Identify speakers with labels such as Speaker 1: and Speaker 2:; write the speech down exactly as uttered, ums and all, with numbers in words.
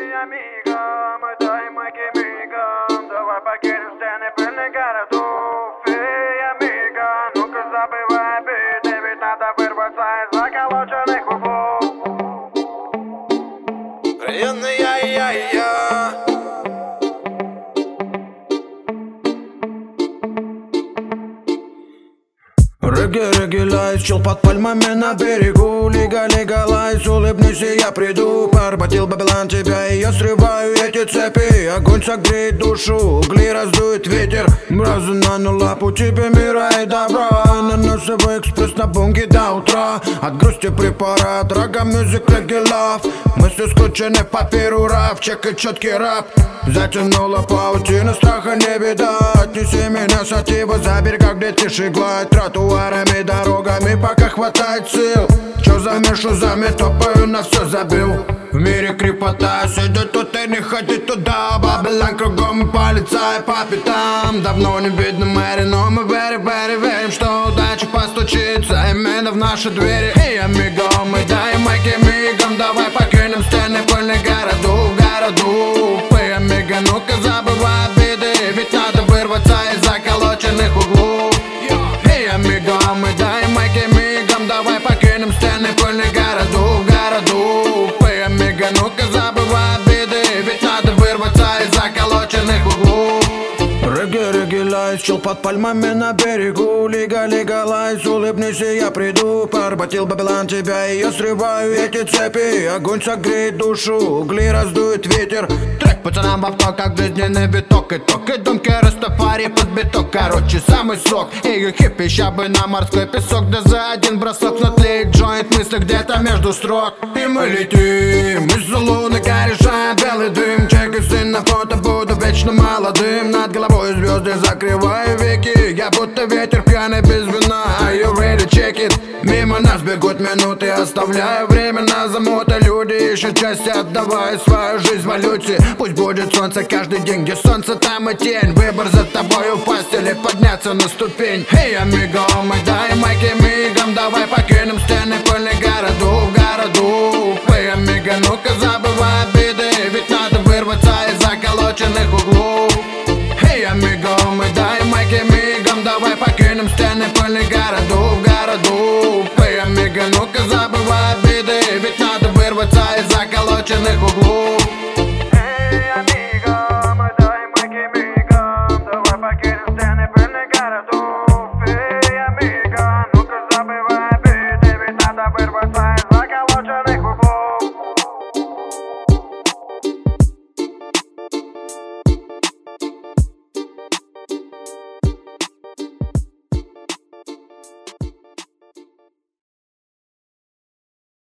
Speaker 1: Амиго, мы дай майки мигом. Давай покинем стены пыльных городов. Эй, амиго, ну-ка забывай обиды, ведь надо вырваться из заколоченных углов. Районный я-я-я.
Speaker 2: Регги, регги, лайс, чил под пальмами на берегу. Лига, лига, лайс, улыбнись и я приду. Поработил Бабилан тебя, и я срываю эти цепи. Огонь согреет душу, угли раздует ветер. Мразу на лапу тебе мира и добра. На носовой экспресс на бунге до утра. От грусти препарат, рога, мюзик, регги, лав. Мысли скручены по перурав, чек и четкий рап. Затянула паутину, страха не беда. Отнеси меня с Атива за берега, где тише гладь. Тротуарами, дорогами, пока хватает сил. Чё за мишу замет, топаю, на все забил. В мире крепота, сидит тут и не ходи туда. Бабилан кругом, полицай по пятам. Давно не видно мэри, но мы верим, верим, верим, что удача постучится именно в наши двери. Эй, амиго, мы даем майки мигом. Давай покинем стены пыльных городов, городу. Эй, амиго, ну-ка забывай обиды, ведь надо вырваться из заколоченных углов. Эй, амиго, мы даем майки мигом. Давай покинем стены пыльных городов, городу. Эй, амиго, ну-ка забывай обиды, ведь надо вырваться из заколоченных углов. Регги, регги, лайс, чил под пальмами на берегу. Лига, лига, лайс, улыбнись и я приду. Поработил Бабилан тебя, и я срываю эти цепи. Огонь согреет душу, угли раздует ветер. Трек пацанам в авто, как жизненный виток. Итог и думки растопари под биток. Короче, самый сок, ее хиппи, ща бы на морской песок. Да за один бросок натлеет джойнт, мысли где-то между строк. И мы летим, из луны корешаем белый дым. Чекай сын на фото, буду вечно молодым. Над головой звезды, закрываю веки. Я будто ветер пьяный без вина. Are you ready, check it? Мимо нас бегут минуты, оставляя время на замуты. Люди ищут счастье, отдавая свою жизнь в валюте. Пусть будет солнце каждый день, где солнце, там и тень. Выбор за тобой, упасть или подняться на ступень. Эй, амиго, мы даем майки мигом. Давай покинем стены пыльных городов, городу. Эй, амиго, ну-ка забывай обиды, ведь надо вырваться из заколоченных углов. Эй, амиго, мы даем майки мигом. Давай покинем стены пыльных городов, городу. Эй, амиго, ну-ка забывай обиды, ведь надо вырваться из заколоченных углов.